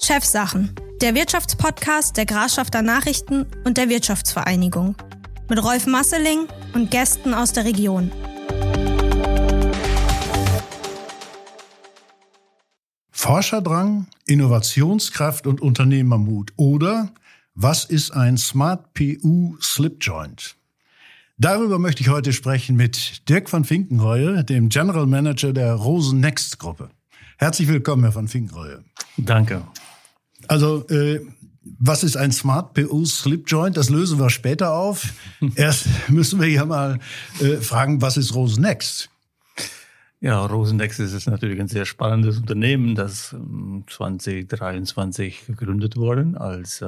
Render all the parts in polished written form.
Chefsachen, der Wirtschaftspodcast der Grafschafter Nachrichten und der Wirtschaftsvereinigung. Mit Rolf Masseling und Gästen aus der Region. Forscherdrang, Innovationskraft und Unternehmermut. Oder was ist ein Smart PU Slipjoint? Darüber möchte ich heute sprechen mit Dirk van Vinkenrooye, dem General Manager der Rosen Next Gruppe. Herzlich willkommen, Herr van Vinkenrooye. Danke. Also, was ist ein Smart PU Slipjoint? Das lösen wir später auf. Erst müssen wir ja mal fragen, was ist Rosen Next? Ja, Rosen Next ist natürlich ein sehr spannendes Unternehmen, das 2023 gegründet wurde als,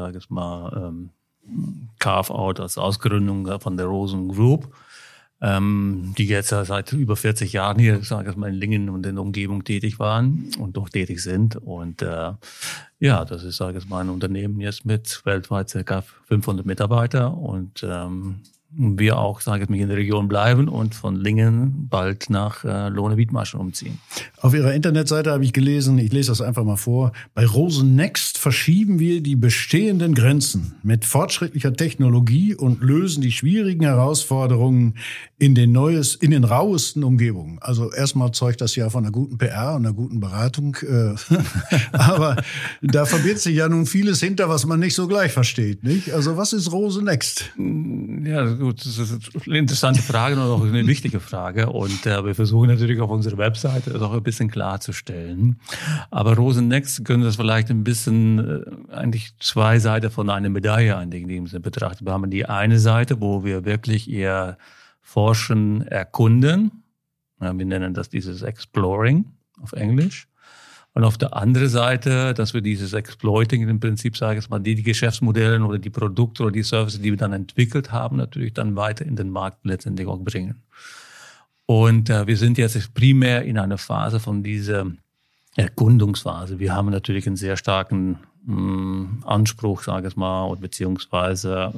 Carve-out, als Ausgründung von der Rosen Group, die jetzt seit über 40 Jahren hier, in Lingen und in der Umgebung tätig waren und noch tätig sind. Und das ist, ein Unternehmen jetzt mit weltweit ca. 500 Mitarbeiter und wir auch, in der Region bleiben und von Lingen bald nach Lohne-Wiedmarschen umziehen. Auf Ihrer Internetseite habe ich gelesen, ich lese das einfach mal vor, bei Rosen Next verschieben wir die bestehenden Grenzen mit fortschrittlicher Technologie und lösen die schwierigen Herausforderungen in den rauesten Umgebungen. Also erstmal zeugt das ja von einer guten PR und einer guten Beratung. Aber da verbirgt sich ja nun vieles hinter, was man nicht so gleich versteht, nicht? Also was ist Rosen Next? Ja, gut, das ist eine interessante Frage und auch eine wichtige Frage. Und wir versuchen natürlich auf unserer Webseite das auch ein bisschen klarzustellen. Aber Rosen Next können das vielleicht ein bisschen, eigentlich zwei Seiten von einer Medaille eigentlich betrachten. Wir haben die eine Seite, wo wir wirklich eher forschen, erkunden. Ja, wir nennen das dieses Exploring auf Englisch. Und auf der anderen Seite, dass wir dieses Exploiting im Prinzip, die Geschäftsmodelle oder die Produkte oder die Services, die wir dann entwickelt haben, natürlich dann weiter in den Markt letztendlich auch bringen. Und wir sind jetzt primär in einer Phase von dieser Erkundungsphase. Wir haben natürlich einen sehr starken Anspruch, beziehungsweise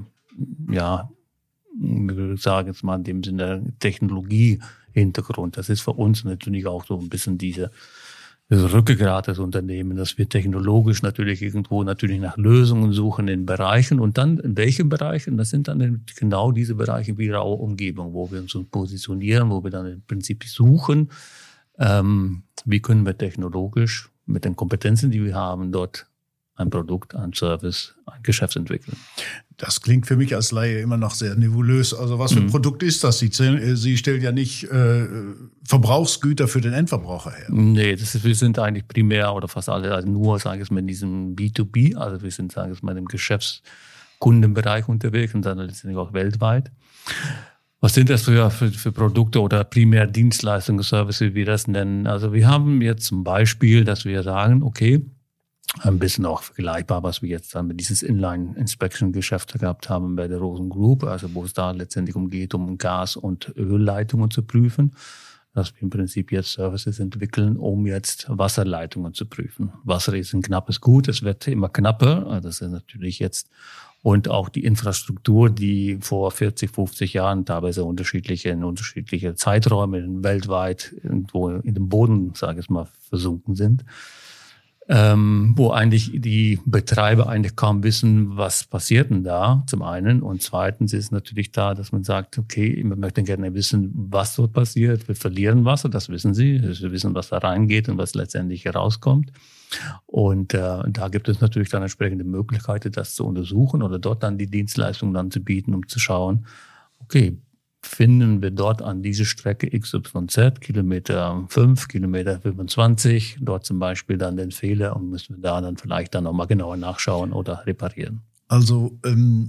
in dem Sinne Technologie-Hintergrund. Das ist für uns natürlich auch so ein bisschen das Rückgrat des Unternehmens, dass wir technologisch natürlich nach Lösungen suchen in Bereichen und dann in welchen Bereichen? Das sind dann genau diese Bereiche wie raue Umgebung, wo wir uns positionieren, wo wir dann im Prinzip suchen, wie können wir technologisch mit den Kompetenzen, die wir haben, dort ein Produkt, ein Service, ein Geschäft entwickeln. Das klingt für mich als Laie immer noch sehr nebulös. Also was für ein Produkt ist das? Sie stellen ja nicht Verbrauchsgüter für den Endverbraucher her. Nee, wir sind eigentlich primär oder fast alle nur, in diesem B2B. Also wir sind, im Geschäftskundenbereich unterwegs und dann letztendlich auch weltweit. Was sind das für Produkte oder primär Dienstleistungen, Services, wie wir das nennen? Also wir haben jetzt zum Beispiel, dass wir sagen, okay, ein bisschen auch vergleichbar, was wir jetzt dann mit dieses Inline-Inspection-Geschäft gehabt haben bei der Rosen Group, also wo es da letztendlich geht, um Gas- und Ölleitungen zu prüfen, dass wir im Prinzip jetzt Services entwickeln, um jetzt Wasserleitungen zu prüfen. Wasser ist ein knappes Gut, es wird immer knapper, das ist natürlich jetzt, und auch die Infrastruktur, die vor 40, 50 Jahren teilweise in unterschiedliche Zeiträume weltweit irgendwo in den Boden, versunken sind. Wo eigentlich die Betreiber eigentlich kaum wissen, was passiert denn da, zum einen. Und zweitens ist natürlich da, dass man sagt, okay, wir möchten gerne wissen, was dort passiert. Wir verlieren Wasser, das wissen sie. Wir wissen, was da reingeht und was letztendlich herauskommt. Und da gibt es natürlich dann entsprechende Möglichkeiten, das zu untersuchen oder dort dann die Dienstleistungen dann zu bieten, um zu schauen, okay, finden wir dort an dieser Strecke XYZ, Kilometer 5, Kilometer 25, dort zum Beispiel dann den Fehler und müssen wir da dann vielleicht dann nochmal genauer nachschauen oder reparieren. Also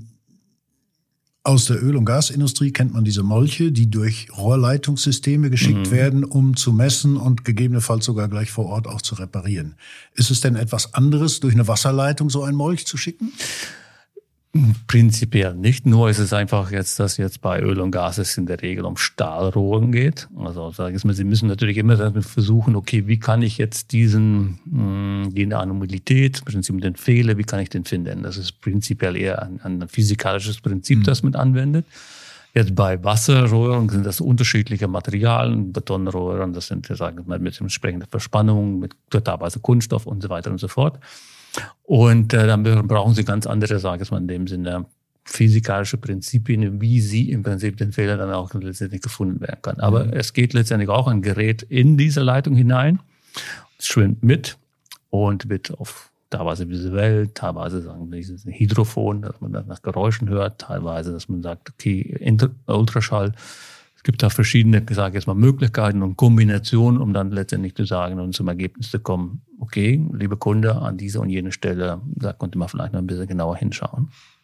aus der Öl- und Gasindustrie kennt man diese Molche, die durch Rohrleitungssysteme geschickt werden, um zu messen und gegebenenfalls sogar gleich vor Ort auch zu reparieren. Ist es denn etwas anderes, durch eine Wasserleitung so ein Molch zu schicken? Prinzipiell nicht. Nur ist es einfach jetzt, dass jetzt bei Öl und Gas es in der Regel um Stahlrohren geht. Also Sie müssen natürlich immer versuchen, okay, wie kann ich jetzt die Anomalität, im Prinzip den Fehler, wie kann ich den finden? Das ist prinzipiell eher ein physikalisches Prinzip, das man anwendet. Jetzt bei Wasserrohren sind das unterschiedliche Materialien, Betonrohren, das sind, mit entsprechender Verspannung, mit teilweise Kunststoff und so weiter und so fort. Und dann brauchen sie ganz andere, sage ich mal in dem Sinne, physikalische Prinzipien, wie sie im Prinzip den Fehler dann auch letztendlich gefunden werden kann. Aber es geht letztendlich auch ein Gerät in diese Leitung hinein, es schwimmt mit und wird auf teilweise visuell, teilweise sagen wir, dieses Hydrophon, dass man dann nach Geräuschen hört, teilweise, dass man sagt, okay, Ultraschall. Es gibt da verschiedene, ich sage jetzt mal, Möglichkeiten und Kombinationen, um dann letztendlich zu sagen und zum Ergebnis zu kommen, okay, liebe Kunde, an diese und jene Stelle, da konnte man vielleicht noch ein bisschen genauer hinschauen.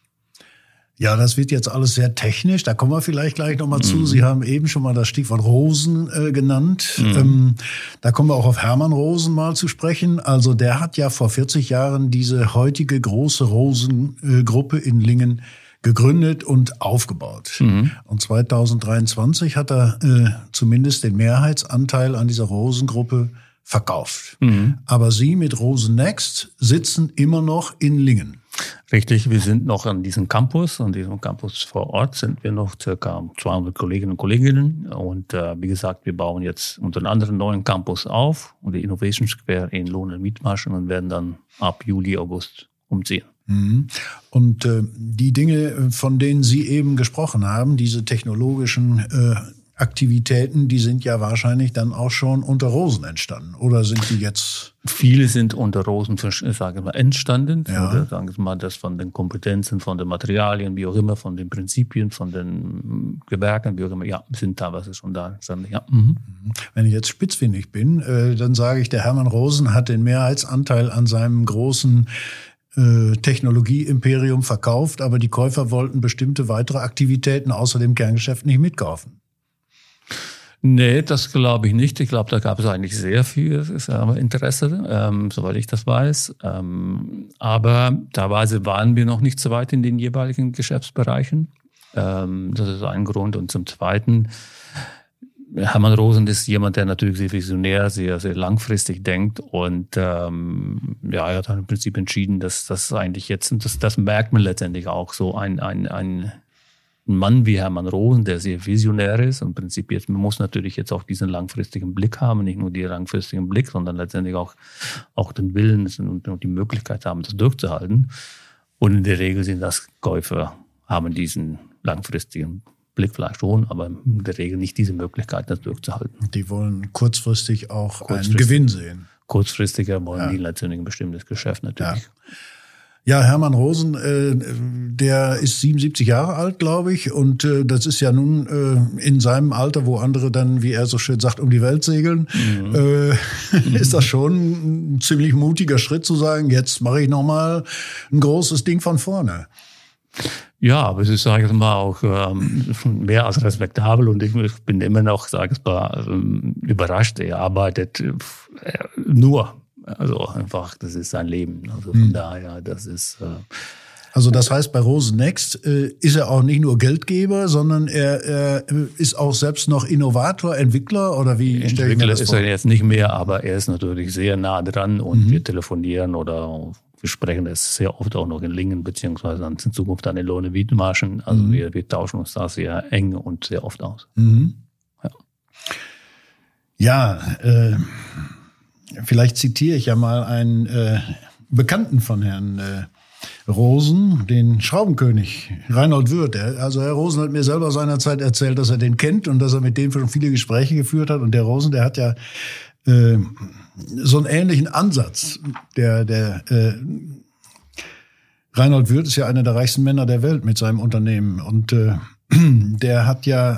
Ja, das wird jetzt alles sehr technisch. Da kommen wir vielleicht gleich nochmal zu. Sie haben eben schon mal das Stichwort Rosen genannt. Da kommen wir auch auf Hermann Rosen mal zu sprechen. Also der hat ja vor 40 Jahren diese heutige große Rosengruppe in Lingen gegründet und aufgebaut. Und 2023 hat er zumindest den Mehrheitsanteil an dieser Rosengruppe verkauft. Aber Sie mit Rosen Next sitzen immer noch in Lingen. Richtig, wir sind noch an diesem Campus. An diesem Campus vor Ort sind wir noch circa 200 Kolleginnen und Kollegen. Und wie gesagt, wir bauen jetzt unseren anderen neuen Campus auf und die Innovation Square in Lohn-und-Mietmaschen und werden dann ab Juli, August umziehen. Und die Dinge, von denen Sie eben gesprochen haben, diese technologischen Aktivitäten, die sind ja wahrscheinlich dann auch schon unter Rosen entstanden. Oder sind die jetzt? Viele sind unter Rosen, sagen wir mal, entstanden. Ja. Oder sagen wir mal, das von den Kompetenzen, von den Materialien, wie auch immer, von den Prinzipien, von den Gewerken, wie auch immer, ja, sind teilweise schon da. Ja. Wenn ich jetzt spitzfindig bin, dann sage ich, der Hermann Rosen hat den Mehrheitsanteil an seinem großen Technologie-Imperium verkauft, aber die Käufer wollten bestimmte weitere Aktivitäten außer dem Kerngeschäft nicht mitkaufen. Nee, das glaube ich nicht. Ich glaube, da gab es eigentlich sehr viel Interesse, soweit ich das weiß. Aber teilweise waren wir noch nicht so weit in den jeweiligen Geschäftsbereichen. Das ist ein Grund. Und zum Zweiten, Hermann Rosen ist jemand, der natürlich sehr visionär, sehr, sehr langfristig denkt. Und er hat dann im Prinzip entschieden, dass das eigentlich jetzt, und das merkt man letztendlich auch, so ein Mann wie Hermann Rosen, der sehr visionär ist und im Prinzip jetzt, man muss natürlich jetzt auch diesen langfristigen Blick haben, nicht nur den langfristigen Blick, sondern letztendlich auch den Willen und die Möglichkeit haben, das durchzuhalten. Und in der Regel sind das Käufer, haben diesen langfristigen Blick vielleicht schon, aber in der Regel nicht diese Möglichkeit, das durchzuhalten. Die wollen kurzfristig auch einen Gewinn sehen. Kurzfristiger wollen die letztendlich ein bestimmtes Geschäft natürlich. Ja. Ja, Hermann Rosen, der ist 77 Jahre alt, glaube ich. Und das ist ja nun in seinem Alter, wo andere dann, wie er so schön sagt, um die Welt segeln, ist das schon ein ziemlich mutiger Schritt zu sagen, jetzt mache ich nochmal ein großes Ding von vorne. Ja, aber es ist, sage ich mal, auch mehr als respektabel und ich bin immer noch, sage ich mal, überrascht. Er arbeitet nur. Also einfach, das ist sein Leben. Also von daher, das ist... Also das heißt, bei Rosen Next ist er auch nicht nur Geldgeber, sondern er ist auch selbst noch Innovator, Entwickler oder wie stelle ich mir das vor? Entwickler ist er jetzt nicht mehr, aber er ist natürlich sehr nah dran und wir telefonieren oder wir sprechen es sehr oft auch noch in Lingen, beziehungsweise dann in Zukunft dann in Lohn-und-Mietmaschen. Also wir tauschen uns da sehr eng und sehr oft aus. Vielleicht zitiere ich ja mal einen Bekannten von Herrn Rosen, den Schraubenkönig Reinhold Würth. Also Herr Rosen hat mir selber seinerzeit erzählt, dass er den kennt und dass er mit dem schon viele Gespräche geführt hat. Und der Rosen, der hat ja so einen ähnlichen Ansatz. Der Reinhold Würth ist ja einer der reichsten Männer der Welt mit seinem Unternehmen. Und der hat ja...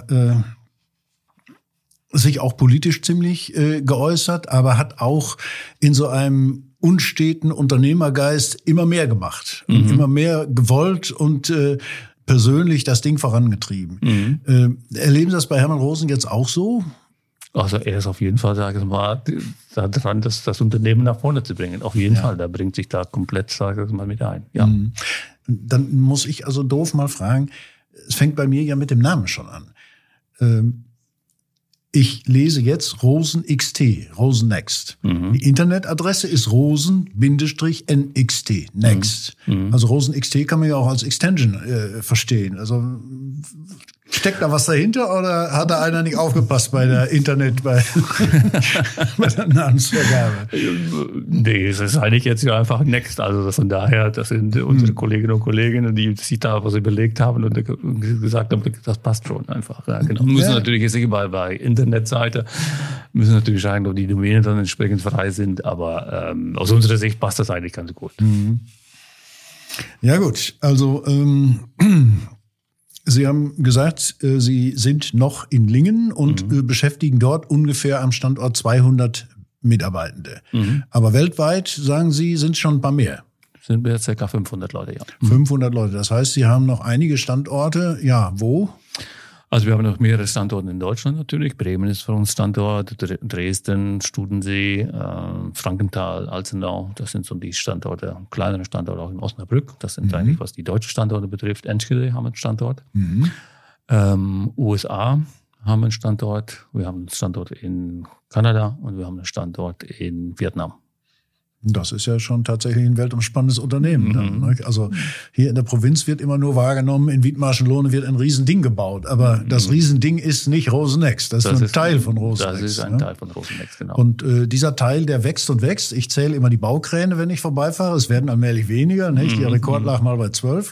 sich auch politisch ziemlich geäußert, aber hat auch in so einem unsteten Unternehmergeist immer mehr gemacht und immer mehr gewollt und persönlich das Ding vorangetrieben. Erleben Sie das bei Hermann Rosen jetzt auch so? Also er ist auf jeden Fall, sage ich mal, daran, das Unternehmen nach vorne zu bringen. Auf jeden Fall, der bringt sich da komplett, sage ich mal, mit ein. Ja. Dann muss ich also doof mal fragen, es fängt bei mir ja mit dem Namen schon an. Ich lese jetzt Rosen XT, Rosen Next. Die Internetadresse ist Rosen-NXT, Next. Also Rosen XT kann man ja auch als Extension verstehen. Also Steckt da was dahinter oder hat da einer nicht aufgepasst bei der bei der Namensvergabe? Nee, es ist eigentlich jetzt ja einfach Next. Also von daher, das sind unsere Kolleginnen und Kollegen, die sich da was überlegt haben und gesagt haben, das passt schon einfach. Ja, genau. Müssen natürlich jetzt nicht bei Internetseite, müssen natürlich schauen, ob die Domänen dann entsprechend frei sind, aber aus unserer Sicht passt das eigentlich ganz gut. Mhm. Ja gut, also Sie haben gesagt, Sie sind noch in Lingen und beschäftigen dort ungefähr am Standort 200 Mitarbeitende. Aber weltweit, sagen Sie, sind es schon ein paar mehr. Sind wir jetzt ca. 500 Leute, ja. 500 Leute, das heißt, Sie haben noch einige Standorte, ja, wo? Also wir haben noch mehrere Standorte in Deutschland natürlich. Bremen ist für uns Standort, Dresden, Studensee, Frankenthal, Alzenau. Das sind so die Standorte, kleinere Standorte auch in Osnabrück. Das sind eigentlich, was die deutschen Standorte betrifft. Enschede haben wir einen Standort. USA haben wir einen Standort. Wir haben einen Standort in Kanada und wir haben einen Standort in Vietnam. Das ist ja schon tatsächlich ein weltumspannendes Unternehmen. Dann, ne? Also hier in der Provinz wird immer nur wahrgenommen, in Wiedmarschen-Lohne wird ein Riesending gebaut. Aber das Riesending ist nicht Rosenex. Das ist nur ein Teil von Rosenex. Das ist ein Teil von Rosenex, genau. Und dieser Teil, der wächst und wächst. Ich zähle immer die Baukräne, wenn ich vorbeifahre. Es werden allmählich weniger. Nicht? Der Rekord lag mal bei 12.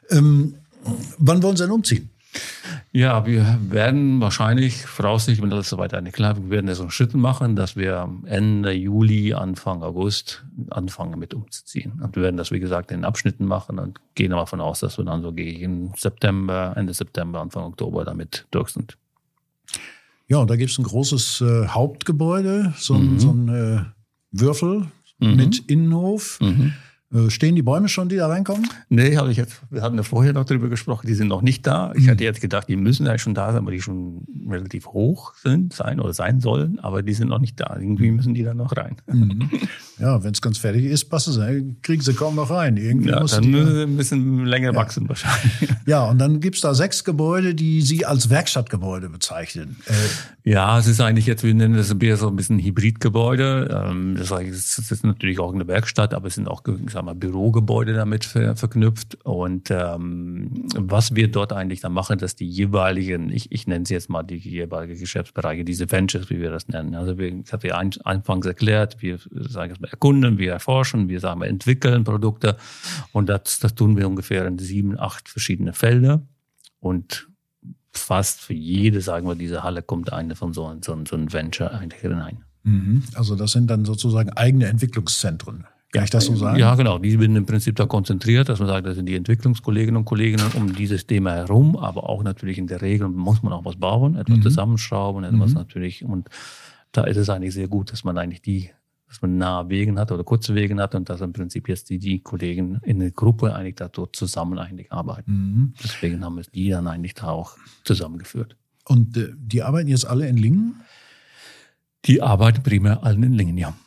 Wann wollen Sie denn umziehen? Ja, wir werden wahrscheinlich, voraussichtlich, wenn alles soweit eigentlich klar, wir werden so einen Schritt machen, dass wir Ende Juli, Anfang August anfangen mit umzuziehen. Und wir werden das, wie gesagt, in Abschnitten machen und gehen aber davon aus, dass wir dann so gegen September, Ende September, Anfang Oktober damit durch sind. Ja, und da gibt es ein großes Hauptgebäude, so ein Würfel mit Innenhof. Stehen die Bäume schon, die da reinkommen? Nee, wir hatten ja vorher noch darüber gesprochen, die sind noch nicht da. Ich hatte jetzt gedacht, die müssen ja schon da sein, weil die schon relativ hoch sein sollen, aber die sind noch nicht da. Irgendwie müssen die dann noch rein. Ja, wenn es ganz fertig ist, passen sie, kriegen sie kaum noch rein. Irgendwie ja, dann müssen sie ein bisschen länger wachsen wahrscheinlich. Ja, und dann gibt's da 6 Gebäude, die Sie als Werkstattgebäude bezeichnen. Ja, es ist eigentlich jetzt, wir nennen das eher so ein bisschen Hybridgebäude. Das ist natürlich auch eine Werkstatt, aber es sind auch, ich sag mal, Bürogebäude damit verknüpft. Und was wir dort eigentlich dann machen, dass die jeweiligen, ich nenne sie jetzt mal die jeweiligen Geschäftsbereiche, diese Ventures, wie wir das nennen. Also ich hatte ja anfangs erklärt, wir sagen jetzt mal erkunden, wir erforschen, wir sagen wir entwickeln Produkte und das tun wir ungefähr in 7, 8 verschiedene Felder und fast für jede, sagen wir, diese Halle kommt eine von so ein Venture eigentlich hinein. Also das sind dann sozusagen eigene Entwicklungszentren. Kann ich das so sagen? Ja, genau. Die sind im Prinzip da konzentriert, dass man sagt, das sind die Entwicklungskolleginnen und Kollegen um dieses Thema herum, aber auch natürlich in der Regel muss man auch was bauen, etwas zusammenschrauben, etwas natürlich. Und da ist es eigentlich sehr gut, dass man eigentlich dass man nahe Wegen hat oder kurze Wegen hat und dass im Prinzip jetzt die Kollegen in der Gruppe eigentlich da dort zusammen eigentlich arbeiten. Deswegen haben wir die dann eigentlich da auch zusammengeführt. Und die arbeiten jetzt alle in Lingen? Die arbeiten primär alle in Lingen, ja.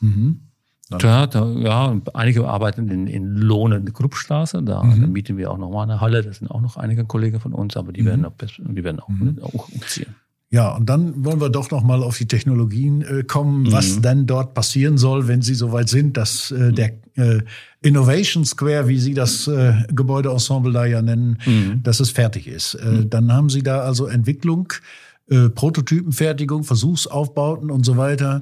Ja, einige arbeiten in Lohne in der Kruppstraße. Da mieten wir auch nochmal eine Halle. Das sind auch noch einige Kollegen von uns, aber die werden auch umziehen. Ja, und dann wollen wir doch noch mal auf die Technologien kommen, was denn dort passieren soll, wenn Sie soweit sind, dass der Innovation Square, wie Sie das Gebäudeensemble da ja nennen, dass es fertig ist. Dann haben Sie da also Entwicklung, Prototypenfertigung, Versuchsaufbauten und so weiter.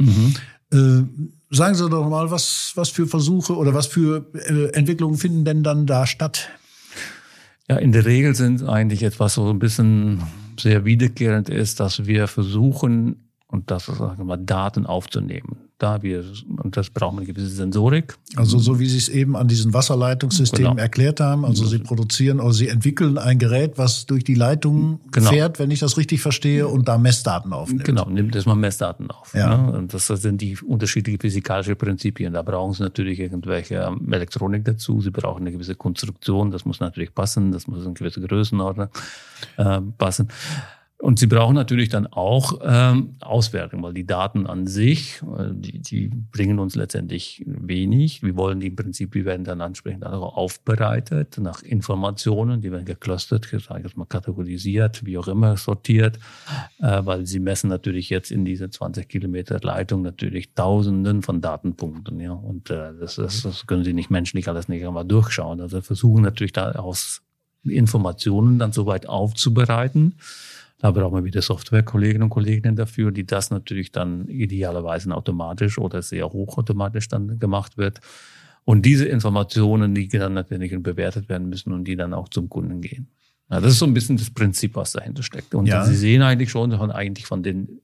Sagen Sie doch mal, was für Versuche oder was für Entwicklungen finden denn dann da statt? Ja, in der Regel sind eigentlich etwas so ein bisschen sehr wiederkehrend ist, dass wir versuchen, und das sagen wir mal, Daten aufzunehmen. Und das braucht eine gewisse Sensorik. Also so wie Sie es eben an diesen Wasserleitungssystemen erklärt haben. Also Sie produzieren oder Sie entwickeln ein Gerät, was durch die Leitung fährt, wenn ich das richtig verstehe, und da Messdaten aufnimmt. Genau, nimmt erstmal Messdaten auf. Ja. Ne? Und das sind die unterschiedlichen physikalischen Prinzipien. Da brauchen Sie natürlich irgendwelche Elektronik dazu. Sie brauchen eine gewisse Konstruktion. Das muss natürlich passen. Das muss in gewisse Größenordnung passen. Und Sie brauchen natürlich dann auch Auswertung, weil die Daten an sich, die bringen uns letztendlich wenig. Wir wollen die im Prinzip, die werden dann entsprechend auch aufbereitet nach Informationen, die werden geclustert, ich sage jetzt mal kategorisiert, wie auch immer sortiert, weil Sie messen natürlich jetzt in diese 20 Kilometer Leitung natürlich Tausenden von Datenpunkten, ja. Und das können Sie nicht menschlich alles nicht einmal durchschauen. Also versuchen natürlich da aus Informationen dann soweit aufzubereiten, Da brauchen wir wieder Softwarekolleginnen und Kollegen dafür, die das natürlich dann idealerweise automatisch oder sehr hochautomatisch dann gemacht wird. Und diese Informationen, die dann natürlich bewertet werden müssen und die dann auch zum Kunden gehen. Ja, das ist so ein bisschen das Prinzip, was dahinter steckt. Und Sie sehen eigentlich schon von den,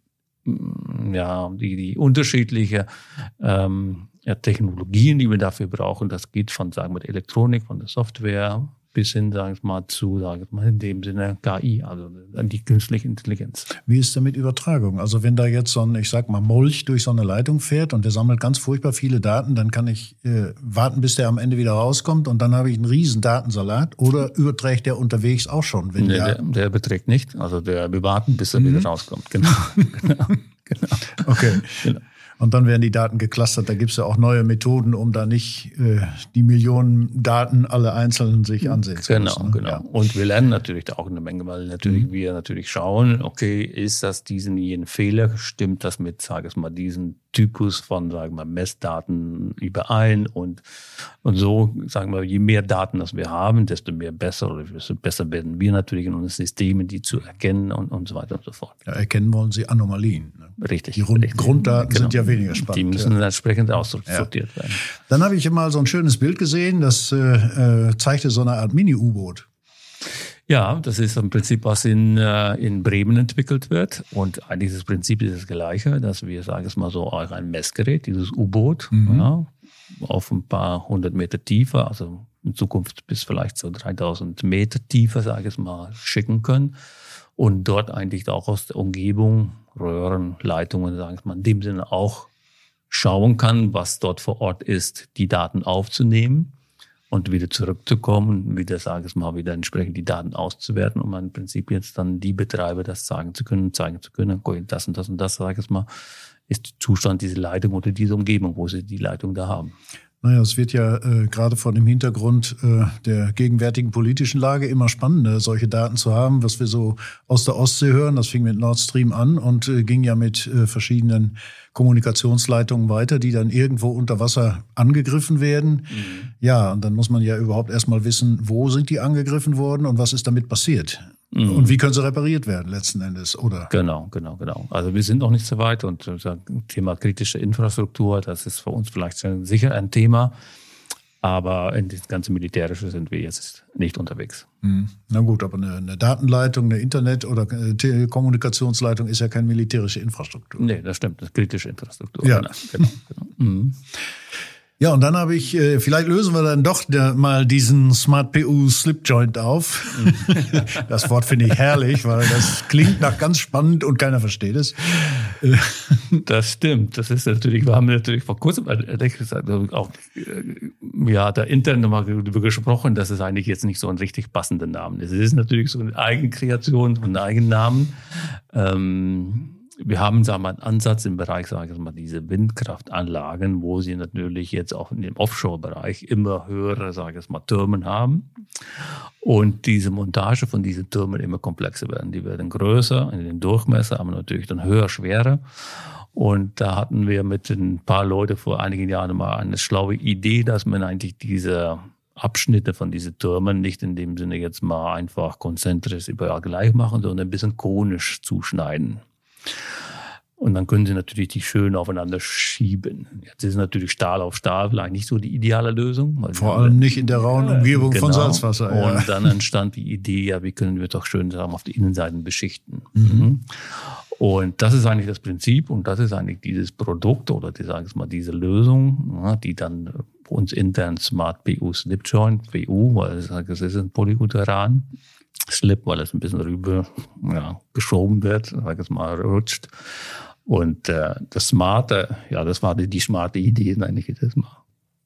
die unterschiedliche Technologien, die wir dafür brauchen. Das geht von, sagen wir, der Elektronik, von der Software bis hin, sagen wir mal, zu, sagen wir mal, in dem Sinne KI, also die künstliche Intelligenz. Wie ist denn mit Übertragung? Also wenn da jetzt so ein, ich sag mal, Molch durch so eine Leitung fährt und der sammelt ganz furchtbar viele Daten, dann kann ich warten, bis der am Ende wieder rauskommt und dann habe ich einen riesen Datensalat, oder überträgt der unterwegs auch schon? Wenn der überträgt nicht, also wir warten, bis er wieder rauskommt. Genau. Okay. Genau. Und dann werden die Daten geclustert. Da gibt es ja auch neue Methoden, um da nicht die Millionen Daten alle einzeln sich ansehen zu müssen. Genau. Ja. Und wir lernen natürlich da auch eine Menge, weil natürlich wir natürlich schauen, okay, ist das jenen Fehler, stimmt das mit, sage ich mal, diesen Typus von, sagen wir mal, Messdaten überein und so, sagen wir, je mehr Daten das wir haben, desto besser werden wir natürlich in unseren Systemen, die zu erkennen und so weiter und so fort. Ja, erkennen wollen Sie Anomalien. Ne? Richtig. Die Grunddaten sind ja weniger spannend. Die müssen entsprechend aussortiert werden. Dann habe ich mal so ein schönes Bild gesehen, das zeigte so eine Art Mini-U-Boot. Ja, das ist im Prinzip, was in Bremen entwickelt wird. Und eigentlich das Prinzip ist das Gleiche, dass wir, sagen wir mal so, auch ein Messgerät, dieses U-Boot, auf ein paar 100 Meter tiefer, also in Zukunft bis vielleicht so 3000 Meter tiefer, sage ich mal, schicken können. Und dort eigentlich auch aus der Umgebung, Röhren, Leitungen, sagen wir mal, in dem Sinne auch schauen kann, was dort vor Ort ist, die Daten aufzunehmen und wieder zurückzukommen, wieder, sage ich mal, wieder entsprechend die Daten auszuwerten, um im Prinzip jetzt dann die Betreiber das zeigen zu können, das und das, sage ich mal, ist der Zustand dieser Leitung oder dieser Umgebung, wo sie die Leitung da haben. Naja, es wird ja gerade vor dem Hintergrund der gegenwärtigen politischen Lage immer spannender, solche Daten zu haben, was wir so aus der Ostsee hören. Das fing mit Nord Stream an und ging ja mit verschiedenen Kommunikationsleitungen weiter, die dann irgendwo unter Wasser angegriffen werden. Ja, und dann muss man ja überhaupt erstmal wissen, wo sind die angegriffen worden und was ist damit passiert? Und wie können sie repariert werden letzten Endes, oder? Genau. Also wir sind noch nicht so weit und das Thema kritische Infrastruktur, das ist für uns vielleicht sicher ein Thema, aber in das ganze Militärische sind wir jetzt nicht unterwegs. Na gut, aber eine Datenleitung, eine Internet- oder Telekommunikationsleitung ist ja keine militärische Infrastruktur. Nee, das stimmt, das ist kritische Infrastruktur. Ja. Genau. Ja, und dann habe ich, vielleicht lösen wir dann doch mal diesen Smart PU Slip Joint auf. Das Wort finde ich herrlich, weil das klingt nach ganz spannend und keiner versteht es. Das stimmt. Das ist natürlich, wir haben natürlich vor kurzem auch da intern nochmal darüber gesprochen, dass es eigentlich jetzt nicht so ein richtig passender Name ist. Es ist natürlich so eine Eigenkreation von einem Eigennamen. Wir haben, sagen wir mal, einen Ansatz im Bereich, sagen wir mal, diese Windkraftanlagen, wo sie natürlich jetzt auch in dem Offshore-Bereich immer höhere, sagen wir mal, Türmen haben. Und diese Montage von diesen Türmen immer komplexer werden. Die werden größer in den Durchmesser, aber natürlich dann höher, schwerer. Und da hatten wir mit ein paar Leuten vor einigen Jahren mal eine schlaue Idee, dass man eigentlich diese Abschnitte von diesen Türmen nicht in dem Sinne jetzt mal einfach konzentrisch überall gleich machen, sondern ein bisschen konisch zuschneiden. Und dann können sie natürlich die schön aufeinander schieben. Jetzt ist natürlich Stahl auf Stahl vielleicht nicht so die ideale Lösung. Vor allem nicht in der rauen Umgebung von Salzwasser. Ja. Und dann entstand die Idee, wie können wir doch schön sagen, auf die Innenseiten beschichten. Und das ist eigentlich das Prinzip und das ist eigentlich dieses Produkt oder diese Lösung, die dann uns intern Smart PU Slip Joint, PU, weil es ist ein Polyuteran. Slip, weil es ein bisschen rüber geschoben wird, sag ich mal, rutscht. Und das Smarte, das war die smarte Idee eigentlich jedes Mal.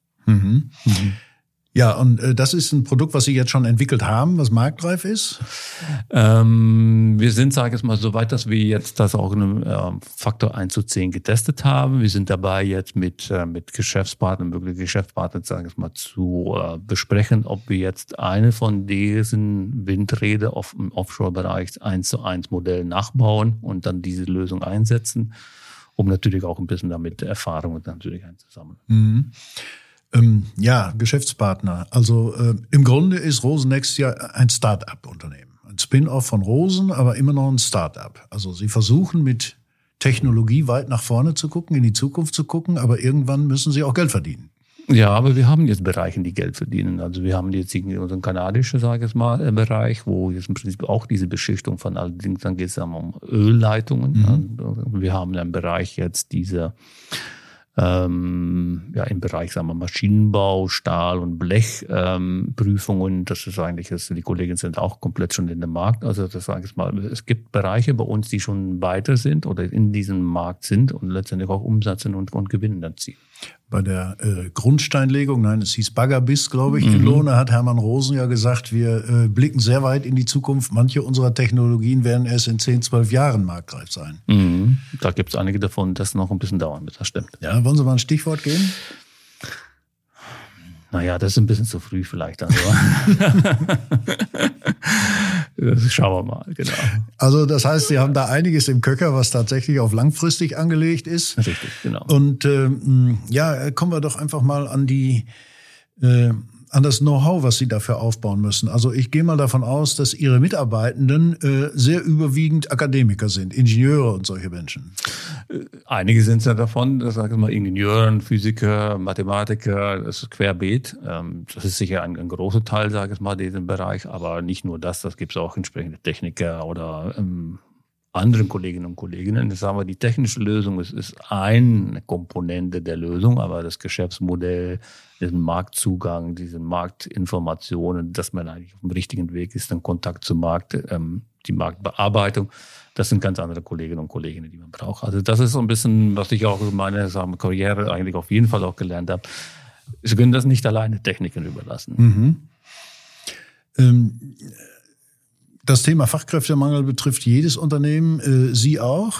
Ja, und das ist ein Produkt, was Sie jetzt schon entwickelt haben, was marktreif ist? Wir sind, sage ich mal, so weit, dass wir jetzt das auch in einem Faktor 1:10 getestet haben. Wir sind dabei jetzt mit Geschäftspartnern, möglichen Geschäftspartnern, sage ich mal, zu besprechen, ob wir jetzt eine von diesen Windrädern im Offshore-Bereich 1:1 Modell nachbauen und dann diese Lösung einsetzen, um natürlich auch ein bisschen damit Erfahrungen natürlich einzusammeln. Ja, Geschäftspartner. Also im Grunde ist Rosennext ja ein Start-up-Unternehmen. ein Spin-off von Rosen, aber immer noch ein Start-up. Also sie versuchen mit Technologie weit nach vorne zu gucken, in die Zukunft zu gucken, aber irgendwann müssen sie auch Geld verdienen. Ja, aber wir haben jetzt Bereiche, die Geld verdienen. Also wir haben jetzt unseren kanadischen, sage ich mal, Bereich, wo jetzt im Prinzip auch diese Beschichtung von allerdings, dann geht es um Ölleitungen. Wir haben einen Bereich jetzt diese im Bereich, sagen wir, Maschinenbau, Stahl- und Blechprüfungen. Das ist eigentlich, die Kollegen sind auch komplett schon in dem Markt. Also das sage ich mal, es gibt Bereiche bei uns, die schon weiter sind oder in diesem Markt sind und letztendlich auch umsetzen und Gewinn dann ziehen. Bei der Grundsteinlegung, es hieß Baggerbiss, glaube ich, in Lohne, hat Hermann Rosen ja gesagt, wir blicken sehr weit in die Zukunft. Manche unserer Technologien werden erst in 10, 12 Jahren marktreif sein. Da gibt es einige davon, das noch ein bisschen dauern wird, das stimmt. Ja, wollen Sie mal ein Stichwort geben? Naja, das ist ein bisschen zu früh vielleicht. Also. Das schauen wir mal, genau. Also das heißt, Sie haben da einiges im Köcher, was tatsächlich auf langfristig angelegt ist. Richtig, genau. Und kommen wir doch einfach mal an an das Know-how, was Sie dafür aufbauen müssen. Also ich gehe mal davon aus, dass Ihre Mitarbeitenden sehr überwiegend Akademiker sind, Ingenieure und solche Menschen. Einige sind ja davon, das sage ich mal, Ingenieuren, Physiker, Mathematiker, das ist querbeet. Das ist sicher ein großer Teil, sage ich mal, diesen Bereich, aber nicht nur das gibt es auch entsprechende Techniker oder anderen Kolleginnen und Kollegen. Das sagen wir, die technische Lösung ist eine Komponente der Lösung, aber das Geschäftsmodell, diesen Marktzugang, diese Marktinformationen, dass man eigentlich auf dem richtigen Weg ist, den Kontakt zum Markt, die Marktbearbeitung, das sind ganz andere Kolleginnen und Kollegen, die man braucht. Also das ist so ein bisschen, was ich auch in meiner Karriere eigentlich auf jeden Fall auch gelernt habe. Sie können das nicht alleine Technikern überlassen. Das Thema Fachkräftemangel betrifft jedes Unternehmen, Sie auch?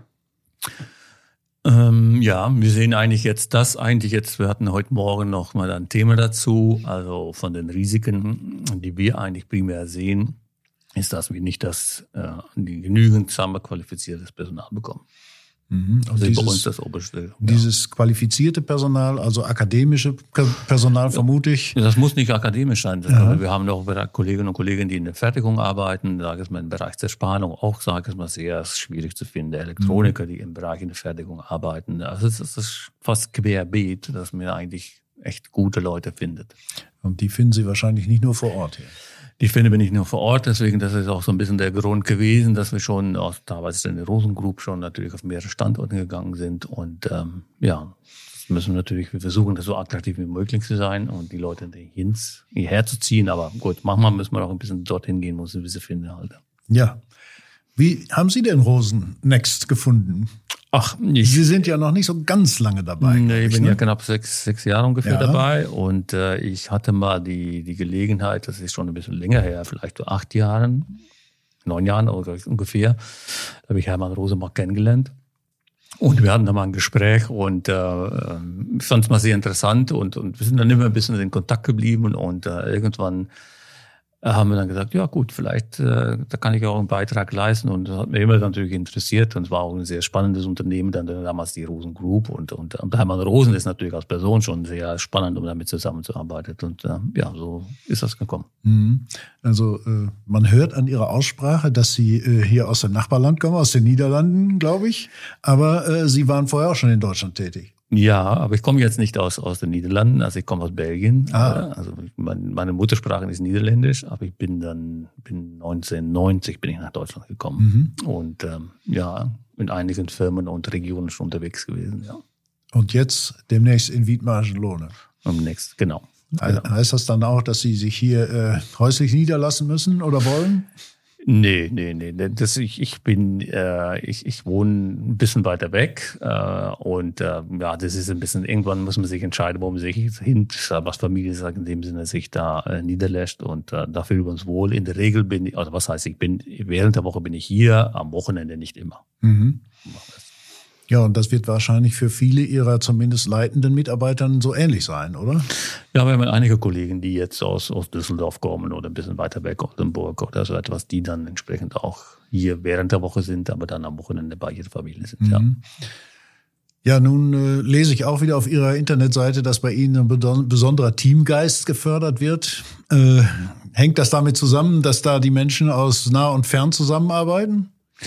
Wir sehen eigentlich jetzt, wir hatten heute Morgen noch mal ein Thema dazu, also von den Risiken, die wir eigentlich primär sehen, ist, dass wir nicht die genügend qualifiziertes Personal bekommen. Also bei uns das Oberste. Dieses qualifizierte Personal, also akademische Personal, vermute ich. Das muss nicht akademisch sein. Wir haben auch Kolleginnen und Kollegen, die in der Fertigung arbeiten, sage ich mal, im Bereich der Spannung auch, sage ich mal, sehr schwierig zu finden. Elektroniker, die im Bereich in der Fertigung arbeiten. Also es ist fast querbeet, dass man eigentlich echt gute Leute findet. Und die finden Sie wahrscheinlich nicht nur vor Ort hier. Die finden wir nicht nur vor Ort, deswegen, das ist auch so ein bisschen der Grund gewesen, dass wir schon teilweise in der Rosen Group schon natürlich auf mehrere Standorte gegangen sind und das müssen wir versuchen, das so attraktiv wie möglich zu sein und die Leute hierher zu ziehen, aber gut, manchmal müssen wir auch ein bisschen dorthin gehen, wo sie finden halt. Ja. Wie haben Sie denn Rosen Next gefunden? Sie sind ja noch nicht so ganz lange dabei. Nee, ich bin ja knapp sechs Jahre ungefähr dabei und ich hatte mal die Gelegenheit, das ist schon ein bisschen länger her, vielleicht so 9 Jahren ungefähr, da habe ich Hermann Rosen mal kennengelernt. Und wir hatten da mal ein Gespräch und ich fand es mal sehr interessant und wir sind dann immer ein bisschen in Kontakt geblieben und irgendwann haben wir dann gesagt, ja gut, vielleicht da kann ich auch einen Beitrag leisten und das hat mich immer natürlich interessiert und es war auch ein sehr spannendes Unternehmen, dann damals die Rosen Group und Hermann Rosen ist natürlich als Person schon sehr spannend, um damit zusammenzuarbeiten und so ist das gekommen. Also man hört an Ihrer Aussprache, dass Sie hier aus dem Nachbarland kommen, aus den Niederlanden, glaube ich, aber Sie waren vorher auch schon in Deutschland tätig. Ja, aber ich komme jetzt nicht aus den Niederlanden, also ich komme aus Belgien. Also meine Muttersprache ist Niederländisch, aber ich bin 1990 bin ich nach Deutschland gekommen und in einigen Firmen und Regionen schon unterwegs gewesen. Ja. Und jetzt demnächst in Wiedmargen-Lohne. Genau. Heißt das dann auch, dass Sie sich hier häuslich niederlassen müssen oder wollen? Nee. Ich wohne ein bisschen weiter weg und das ist ein bisschen, irgendwann muss man sich entscheiden, wo man sich was Familie sagt, in dem Sinne sich da niederlässt und da fühlen wir uns wohl. In der Regel während der Woche bin ich hier, am Wochenende nicht immer. Ja, und das wird wahrscheinlich für viele Ihrer zumindest leitenden Mitarbeitern so ähnlich sein, oder? Ja, wir haben einige Kollegen, die jetzt aus Düsseldorf kommen oder ein bisschen weiter weg, Oldenburg oder so etwas, die dann entsprechend auch hier während der Woche sind, aber dann am Wochenende bei ihrer Familie sind, ja. Ja, nun lese ich auch wieder auf Ihrer Internetseite, dass bei Ihnen ein besonderer Teamgeist gefördert wird. Hängt das damit zusammen, dass da die Menschen aus nah und fern zusammenarbeiten?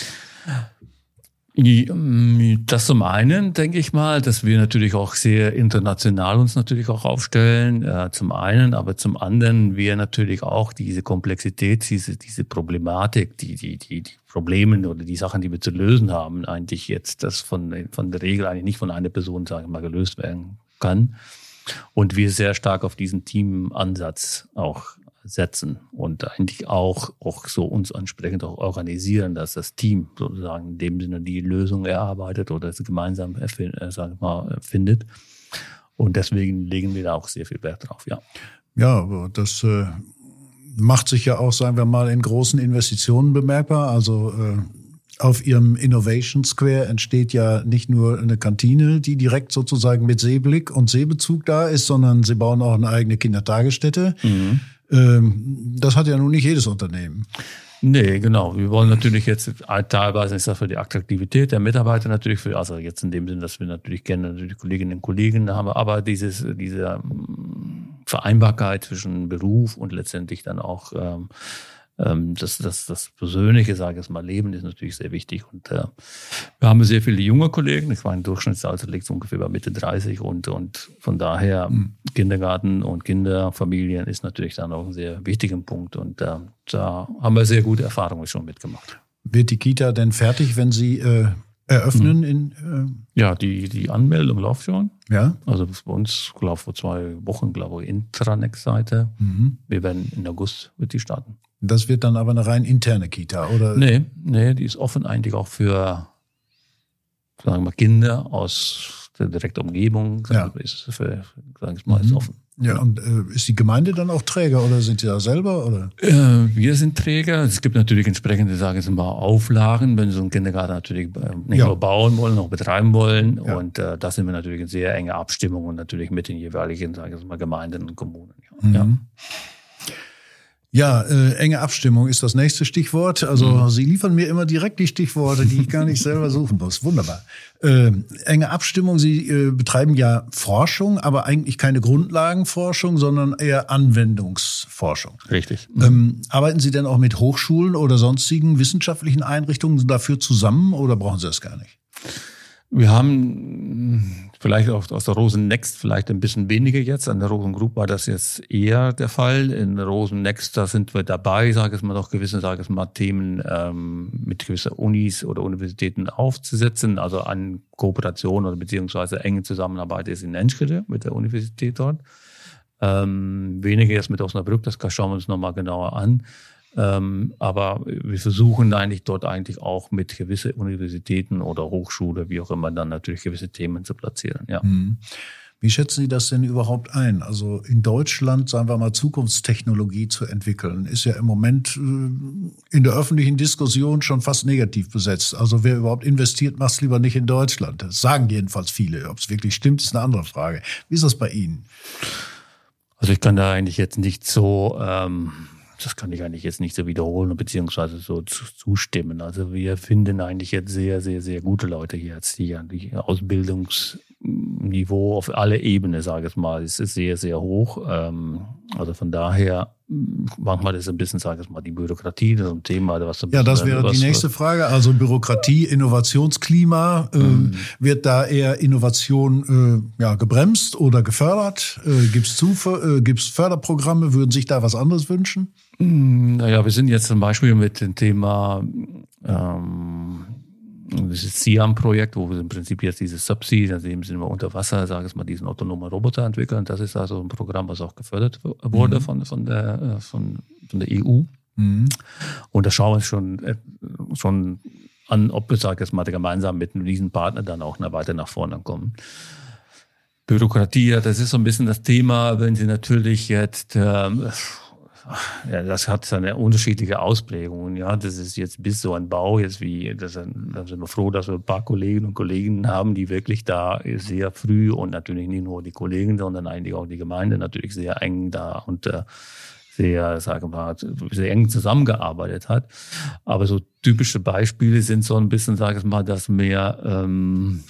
Das zum einen, denke ich mal, dass wir natürlich auch sehr international uns natürlich auch aufstellen, zum einen, aber zum anderen wir natürlich auch diese Komplexität, diese Problematik, die Probleme oder die Sachen, die wir zu lösen haben, eigentlich jetzt das von der Regel eigentlich nicht von einer Person, sagen wir mal, gelöst werden kann. Und wir sehr stark auf diesen Teamansatz auch setzen und eigentlich auch so uns entsprechend auch organisieren, dass das Team sozusagen in dem Sinne die Lösung erarbeitet oder es gemeinsam findet. Und deswegen legen wir da auch sehr viel Wert drauf, ja. Ja, aber das macht sich ja auch, sagen wir mal, in großen Investitionen bemerkbar. Also auf Ihrem Innovation Square entsteht ja nicht nur eine Kantine, die direkt sozusagen mit Seeblick und Seebezug da ist, sondern Sie bauen auch eine eigene Kindertagesstätte. Mhm. Das hat ja nun nicht jedes Unternehmen. Nee, genau. Wir wollen natürlich jetzt teilweise, ich sage, für die Attraktivität der Mitarbeiter natürlich, also jetzt in dem Sinne, dass wir natürlich gerne natürlich Kolleginnen und Kollegen haben, aber diese Vereinbarkeit zwischen Beruf und letztendlich dann auch das persönliche, sage ich jetzt mal, Leben ist natürlich sehr wichtig. Und wir haben sehr viele junge Kollegen. Ich meine, Durchschnittsalter liegt ungefähr bei Mitte 30 und von daher Kindergarten und Kinderfamilien ist natürlich dann auch ein sehr wichtiger Punkt. Und da haben wir sehr gute Erfahrungen schon mitgemacht. Wird die Kita denn fertig, wenn Sie eröffnen? Ja, die Anmeldung läuft schon. Ja. Also bei uns, glaube ich, vor 2 Wochen, glaube ich, Intranext-Seite. Wir werden in August wird die starten. Das wird dann aber eine rein interne Kita, oder? Nee, die ist offen eigentlich auch für, sagen wir mal, Kinder aus der direkten Umgebung. Ja. Ist offen. Ja, und ist die Gemeinde dann auch Träger oder sind Sie da selber? Oder? Wir sind Träger. Es gibt natürlich entsprechende, sagen wir mal, Auflagen, wenn Sie so einen Kindergarten natürlich nicht nur bauen wollen, auch betreiben wollen. Ja. Und da sind wir natürlich in sehr enge Abstimmung und natürlich mit den jeweiligen, sagen wir mal, Gemeinden und Kommunen. Ja. Ja, enge Abstimmung ist das nächste Stichwort. Also Sie liefern mir immer direkt die Stichworte, die ich gar nicht selber suchen muss. Wunderbar. Enge Abstimmung, Sie betreiben ja Forschung, aber eigentlich keine Grundlagenforschung, sondern eher Anwendungsforschung. Richtig. Arbeiten Sie denn auch mit Hochschulen oder sonstigen wissenschaftlichen Einrichtungen dafür zusammen oder brauchen Sie das gar nicht? Wir haben vielleicht auch aus der Rosen Next vielleicht ein bisschen weniger jetzt. An der Rosen Group war das jetzt eher der Fall. In der Rosen Next, da sind wir dabei, sage ich mal, noch gewisse, Themen mit gewissen Unis oder Universitäten aufzusetzen. Also an Kooperation oder beziehungsweise enge Zusammenarbeit ist in Enschede mit der Universität dort. Weniger jetzt mit Osnabrück, das schauen wir uns nochmal genauer an. Aber wir versuchen eigentlich dort eigentlich auch mit gewissen Universitäten oder Hochschule, wie auch immer, dann natürlich gewisse Themen zu platzieren. Ja. Wie schätzen Sie das denn überhaupt ein? Also in Deutschland, sagen wir mal, Zukunftstechnologie zu entwickeln, ist ja im Moment in der öffentlichen Diskussion schon fast negativ besetzt. Also wer überhaupt investiert, macht es lieber nicht in Deutschland. Das sagen jedenfalls viele. Ob es wirklich stimmt, ist eine andere Frage. Wie ist das bei Ihnen? Also ich kann da eigentlich jetzt nicht so... Das kann ich eigentlich jetzt nicht so wiederholen beziehungsweise so zustimmen. Also wir finden eigentlich jetzt sehr, sehr, sehr gute Leute hier jetzt hier. Die Ausbildungsniveau auf alle Ebenen, sage ich mal, ist sehr, sehr hoch. Also von daher manchmal ist ein bisschen, sage ich mal, die Bürokratie das ist ein Thema. Was das wäre die nächste Frage. Also Bürokratie, Innovationsklima, wird da eher Innovation gebremst oder gefördert? Gibt's Förderprogramme? Würden sich da was anderes wünschen? Naja, wir sind jetzt zum Beispiel mit dem Thema das ist SIAM-Projekt, wo wir im Prinzip jetzt dieses Subsea, also eben sind wir unter Wasser, sage ich mal, diesen autonomen Roboter entwickeln. Das ist also ein Programm, was auch gefördert wurde von der EU. Und da schauen wir uns schon an, ob wir, sage ich mal, gemeinsam mit diesem Partner dann auch weiter nach vorne kommen. Bürokratie, das ist so ein bisschen das Thema, wenn Sie natürlich jetzt das hat seine unterschiedliche Ausprägungen. Ja, das ist jetzt bis so ein Bau da sind wir froh, dass wir ein paar Kolleginnen und Kollegen haben, die wirklich da sehr früh und natürlich nicht nur die Kollegen, sondern eigentlich auch die Gemeinde natürlich sehr eng da und sehr eng zusammengearbeitet hat. Aber so typische Beispiele sind so ein bisschen, sage ich mal, dass mehr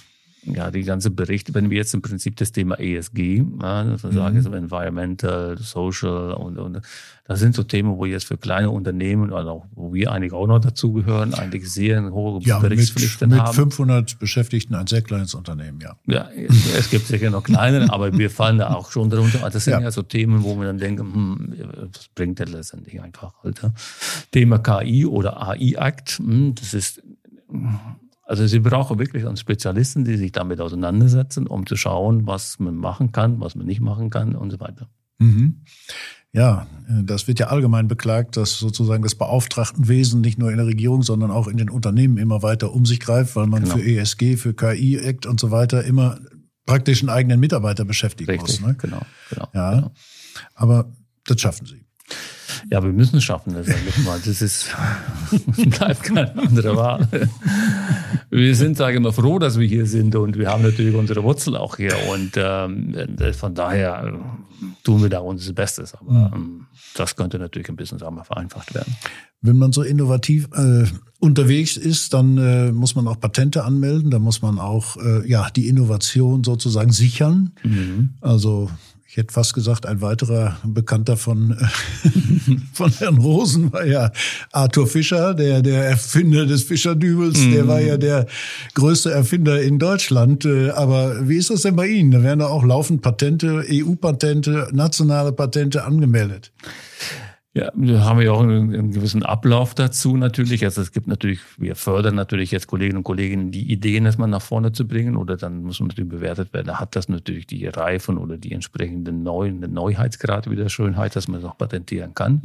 die ganze Berichte, wenn wir jetzt im Prinzip das Thema ESG, dass wir sagen, so Environmental, Social und das sind so Themen, wo jetzt für kleine Unternehmen, also auch, wo wir eigentlich auch noch dazugehören, eigentlich sehr hohe Berichtspflichten haben. Mit 500 Beschäftigten ein sehr kleines Unternehmen, ja. Ja, es gibt sicher noch kleinere, aber wir fallen da auch schon drunter. Also das sind ja so Themen, wo wir dann denken, das bringt ja letztendlich einfach halt. Thema KI oder AI-Act, das ist, also Sie brauchen wirklich einen Spezialisten, die sich damit auseinandersetzen, um zu schauen, was man machen kann, was man nicht machen kann und so weiter. Mhm. Ja, das wird ja allgemein beklagt, dass sozusagen das Beauftragtenwesen nicht nur in der Regierung, sondern auch in den Unternehmen immer weiter um sich greift, weil man für ESG, für KI-Act und so weiter immer praktisch einen eigenen Mitarbeiter beschäftigen muss. Ne? Genau. Ja, aber das schaffen Sie. Ja, wir müssen es schaffen, das mal. Das bleibt keine andere Wahl. Wir sind, sage ich mal, froh, dass wir hier sind und wir haben natürlich unsere Wurzel auch hier und von daher tun wir da unser Bestes. Aber das könnte natürlich ein bisschen, sagen wir, vereinfacht werden. Wenn man so innovativ unterwegs ist, dann muss man auch Patente anmelden, da muss man auch die Innovation sozusagen sichern. Also ich hätte fast gesagt, ein weiterer Bekannter von Herrn Rosen war ja Arthur Fischer, der Erfinder des Fischerdübels. Der war ja der größte Erfinder in Deutschland. Aber wie ist das denn bei Ihnen? Da werden da auch laufend Patente, EU-Patente, nationale Patente angemeldet. Ja, da haben wir auch einen gewissen Ablauf dazu natürlich. Also es gibt natürlich, wir fördern natürlich jetzt Kolleginnen und Kollegen, die Ideen erstmal nach vorne zu bringen oder dann muss man natürlich bewertet werden. Da hat das natürlich die Reifen oder die entsprechenden Neuheitsgrad, wie der Schönheit, dass man es auch patentieren kann.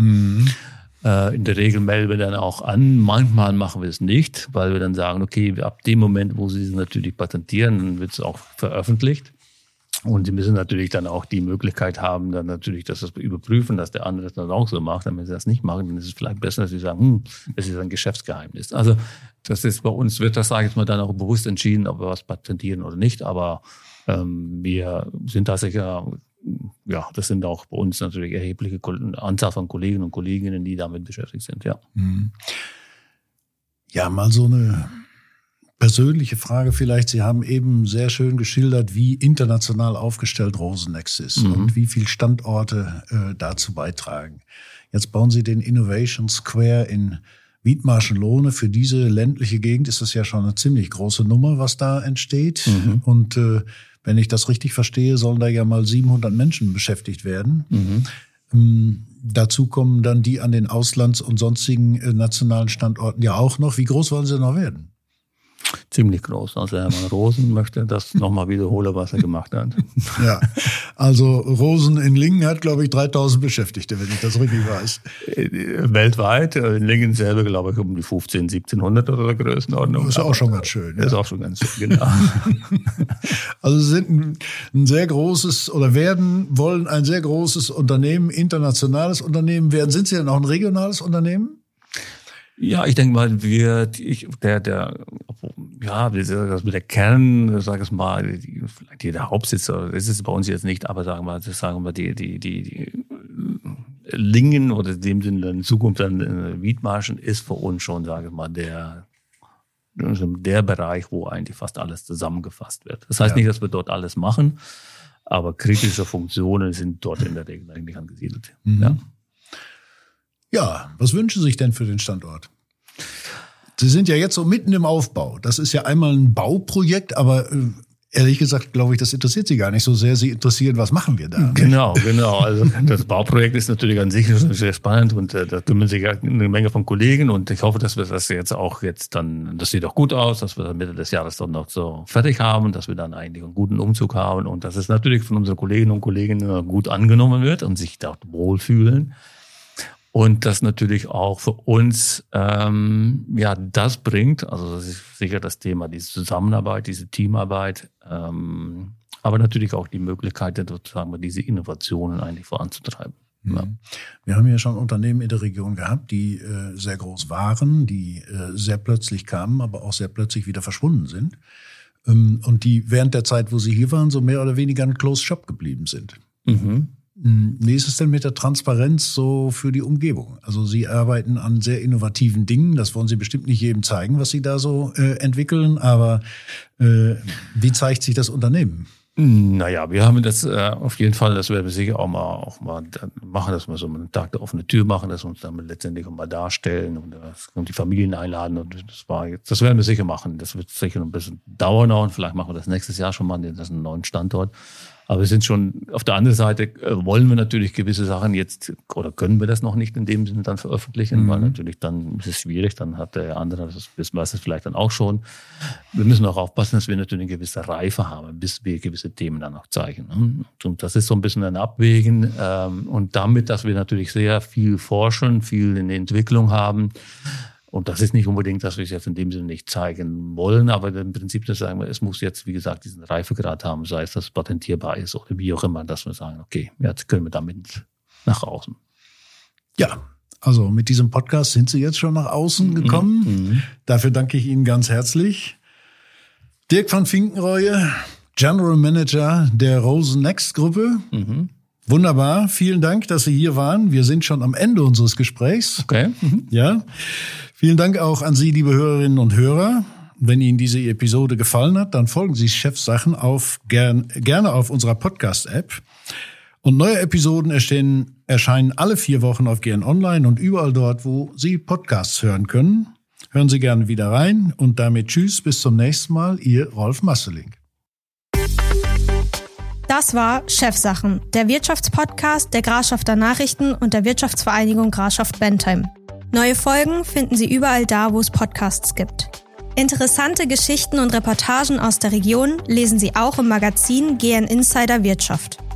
In der Regel melden wir dann auch an. Manchmal machen wir es nicht, weil wir dann sagen, okay, ab dem Moment, wo Sie es natürlich patentieren, dann wird es auch veröffentlicht. Und Sie müssen natürlich dann auch die Möglichkeit haben, dann natürlich das überprüfen, dass der andere das auch so macht. Wenn Sie das nicht machen, dann ist es vielleicht besser, dass Sie sagen, es ist ein Geschäftsgeheimnis. Also das ist bei uns, wird das, sage ich mal, dann auch bewusst entschieden, ob wir was patentieren oder nicht. Aber wir sind da sicher, das sind auch bei uns natürlich erhebliche Anzahl von Kolleginnen und Kollegen, die damit beschäftigt sind, ja. Ja, mal so eine persönliche Frage vielleicht. Sie haben eben sehr schön geschildert, wie international aufgestellt Rosennext ist und wie viele Standorte dazu beitragen. Jetzt bauen Sie den Innovation Square in Wiedmarschen-Lohne. Für diese ländliche Gegend ist das ja schon eine ziemlich große Nummer, was da entsteht. Und wenn ich das richtig verstehe, sollen da ja mal 700 Menschen beschäftigt werden. Dazu kommen dann die an den Auslands- und sonstigen nationalen Standorten ja auch noch. Wie groß wollen Sie noch werden? Ziemlich groß. Also Hermann Rosen möchte das nochmal wiederholen, was er gemacht hat. Ja, also Rosen in Lingen hat, glaube ich, 3000 Beschäftigte, wenn ich das richtig weiß. Weltweit, in Lingen selber, glaube ich, um die 1700 oder der Größenordnung. Das ist auch schon ganz schön. Das ist auch schon ganz schön, genau. Also Sie sind ein sehr großes oder wollen ein sehr großes Unternehmen, internationales Unternehmen werden. Sind Sie denn auch ein regionales Unternehmen? Ja, ich denke mal, das mit der Kern, sag ich mal, vielleicht der Hauptsitz, das ist bei uns jetzt nicht, aber sagen wir die Lingen oder in dem Sinne in Zukunft dann Wiedmarschen ist für uns schon, sage ich mal, der Bereich, wo eigentlich fast alles zusammengefasst wird. Das heißt nicht, dass wir dort alles machen, aber kritische Funktionen sind dort in der Regel eigentlich angesiedelt. Ja. Ja, was wünschen Sie sich denn für den Standort? Sie sind ja jetzt so mitten im Aufbau. Das ist ja einmal ein Bauprojekt, aber ehrlich gesagt, glaube ich, das interessiert Sie gar nicht so sehr. Sie interessieren, was machen wir da? Genau. Also das Bauprojekt ist natürlich an sich sehr spannend und da kümmern sich eine Menge von Kollegen und ich hoffe, dass wir das das sieht auch gut aus, dass wir das Mitte des Jahres dann noch so fertig haben, dass wir dann eigentlich einen guten Umzug haben und dass es natürlich von unseren Kolleginnen und Kollegen gut angenommen wird und sich dort wohlfühlen. Und das natürlich auch für uns das bringt, also das ist sicher das Thema, diese Zusammenarbeit, diese Teamarbeit, aber natürlich auch die Möglichkeit, sozusagen diese Innovationen eigentlich voranzutreiben. Ja. Wir haben ja schon Unternehmen in der Region gehabt, die sehr groß waren, die sehr plötzlich kamen, aber auch sehr plötzlich wieder verschwunden sind und die während der Zeit, wo sie hier waren, so mehr oder weniger ein Closed Shop geblieben sind. Wie ist es denn mit der Transparenz so für die Umgebung? Also Sie arbeiten an sehr innovativen Dingen. Das wollen Sie bestimmt nicht jedem zeigen, was Sie da so entwickeln. Aber wie zeigt sich das Unternehmen? Naja, wir haben das auf jeden Fall, das werden wir sicher auch mal machen, dass wir so einen Tag der offenen Tür machen, dass wir uns damit letztendlich auch mal darstellen und die Familien einladen. Und das werden wir sicher machen. Das wird sicher noch ein bisschen dauern und vielleicht machen wir das nächstes Jahr schon mal, das ist ein neuen Standort. Aber wir sind schon, auf der anderen Seite wollen wir natürlich gewisse Sachen jetzt, oder können wir das noch nicht in dem Sinne dann veröffentlichen, weil natürlich dann ist es schwierig, dann hat der andere, das weiß es vielleicht dann auch schon. Wir müssen auch aufpassen, dass wir natürlich eine gewisse Reife haben, bis wir gewisse Themen dann auch zeigen. Und das ist so ein bisschen ein Abwägen. Und damit, dass wir natürlich sehr viel forschen, viel in der Entwicklung haben. Und das ist nicht unbedingt, dass wir es jetzt in dem Sinne nicht zeigen wollen, aber im Prinzip das sagen wir, es muss jetzt, wie gesagt, diesen Reifegrad haben, sei es, dass es patentierbar ist oder wie auch immer, dass wir sagen, okay, jetzt können wir damit nach außen. Ja, also mit diesem Podcast sind Sie jetzt schon nach außen gekommen. Dafür danke ich Ihnen ganz herzlich. Dirk van Finkenreue, General Manager der Rosen Next Gruppe. Wunderbar, vielen Dank, dass Sie hier waren. Wir sind schon am Ende unseres Gesprächs. Okay. Ja. Vielen Dank auch an Sie, liebe Hörerinnen und Hörer. Wenn Ihnen diese Episode gefallen hat, dann folgen Sie Chefsachen gerne auf unserer Podcast-App. Und neue Episoden erscheinen alle 4 Wochen auf GN Online und überall dort, wo Sie Podcasts hören können. Hören Sie gerne wieder rein und damit tschüss, bis zum nächsten Mal, Ihr Rolf Masseling. Das war Chefsachen, der Wirtschaftspodcast der Grafschafter Nachrichten und der Wirtschaftsvereinigung Grafschaft-Bentheim. Neue Folgen finden Sie überall da, wo es Podcasts gibt. Interessante Geschichten und Reportagen aus der Region lesen Sie auch im Magazin GN Insider Wirtschaft.